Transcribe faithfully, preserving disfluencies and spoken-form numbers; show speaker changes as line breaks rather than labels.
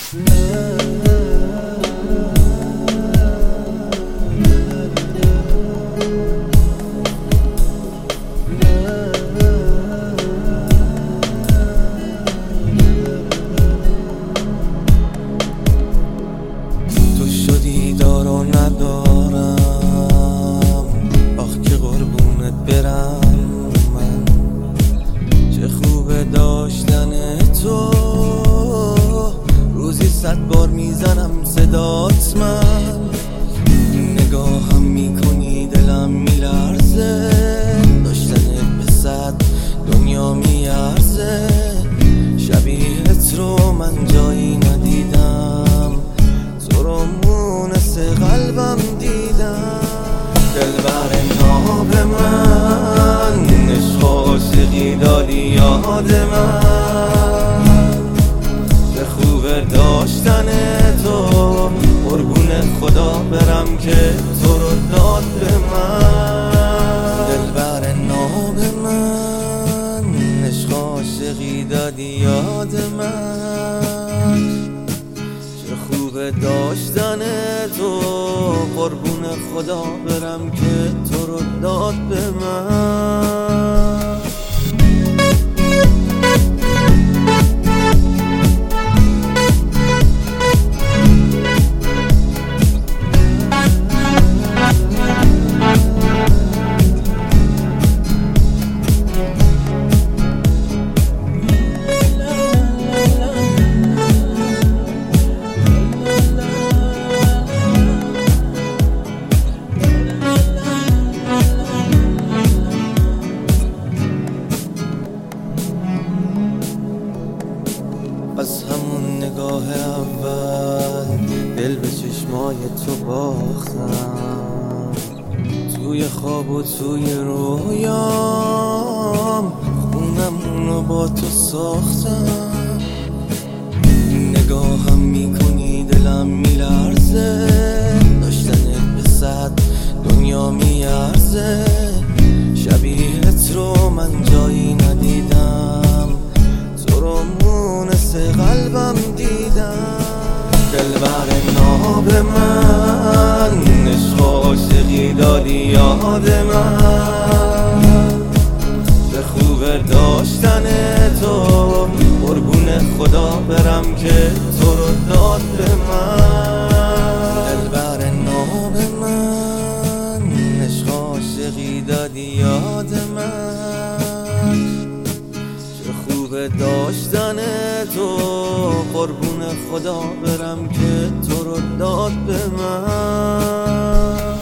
تو شدی دارو ندارم، آخ که قربونت برم من. چه خوبه داشتن تو، روزی صد بار میزنم صدات من. نگاهم میکنی دلم میلرزه، داشتنت به صد دنیا میارزه. شبیهت رو من جایی ندیدم، تو رو مونس قلبم دیدم. دلبر ناب من، عشق عاشقی دادی یاد من. چه خوبه داشتن تو، قربون خدا برم که تو رو داد به من. دلبر ناب من، عشق عاشقی دادی یاد من. چه خوبه داشتن تو، قربون خدا برم که تو رو داد به من. از همون نگاه اول دل به چشمای تو باختم. توی خواب و توی رویام خونمونو با تو ساختم. نگاهم میکنی دلم میلرزه، داشتنت به صد دنیا میارزه. شبیهت رو من جایی ندیدم، تو رو مونس قلبم دیدم. دلبر ناب من، عشق عاشقی دادی یاد من. چه خوبه داشتن تو، قربون خدا برم که تو رو داد به من. دلبر ناب من، عشق عاشقی دادی یاد من. چه خوبه داشتن تو، قربون خدا برم که تو رو داد به من.